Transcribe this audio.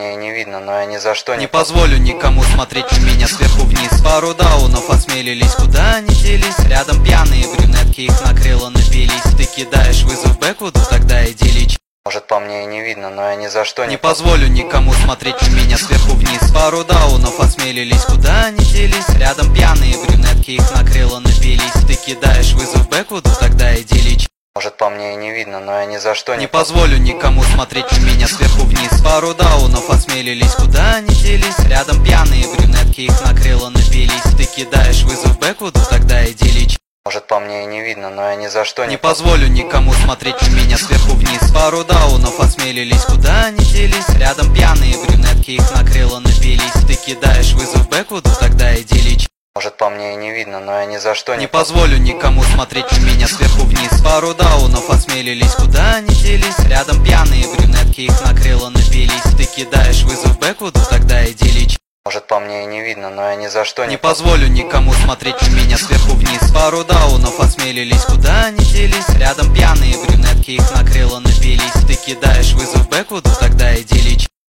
мне и не видно, но я ни за что не позволю никому смотреть на меня сверху вниз. Пару даунов осмелились, куда они делись? Рядом пьяные брюнетки, их накрыло, напились. Ты кидаешь вызов бэквуду, тогда иди лечь. Может, по мне и не видно, но я ни за что не позволю никому смотреть на меня сверху вниз. Пару даунов осмелились, куда они делись? Рядом пьяные брюнетки, их накрыло, напились. Ты кидаешь вызов бэквуду, тогда иди лечь. Может, по мне и не видно, но я ни за что не позволю никому смотреть на меня сверху вниз. Пару даунов осмелились, куда они делись? Рядом пьяные брюнетки, их накрыло, напились. Ты кидаешь вызов бэквуду, тогда иди лечь. Может, по мне и не видно, но я ни за что не позволю никому смотреть на меня сверху вниз. Пару даунов осмелились, куда они делись? Рядом пьяные брюнетки, их накрыло, напились. Ты кидаешь вызов бэквуду, тогда иди лечь. Может, по мне и не видно, но я ни за что не позволю никому смотреть на меня сверху вниз. Пару даунов осмелились, куда они делись? Рядом пьяные брюнетки, их накрыло, напились. Ты кидаешь вызов бэквуду, тогда иди лечь. Может, по мне и не видно, но я ни за что не позволю никому смотреть на меня сверху вниз. Пару даунов осмелились, куда они делись? Рядом пьяные брюнетки, их накрыло, напились. Ты кидаешь вызов бэквуду,